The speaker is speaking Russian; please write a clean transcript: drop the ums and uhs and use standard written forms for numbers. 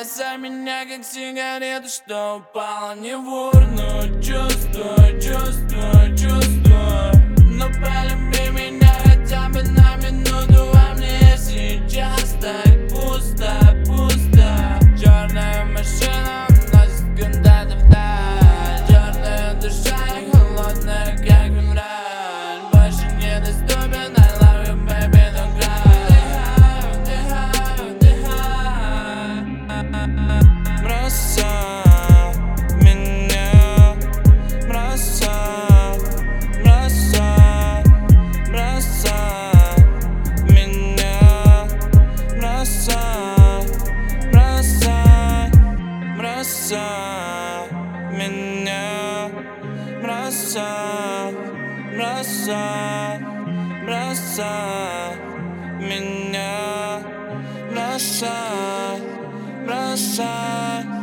Бросай меня как сигарету, что упала не в урну. Чувствую, чувствую, чувствую. Но полюби меня хотя бы на минуту, а мне сейчас так пусто, пусто. Черная машина носит куда-то вдаль. Черная душа и холодная, как февраль. Больше недоступен, I love you, baby, don't cry. Вдыхай, вдыхай, вдыхай. Бросай меня, бросай, бросай, бросай меня, бросай, бросай, бросай меня, бросай, бросай, бросай меня, бросай, бросай.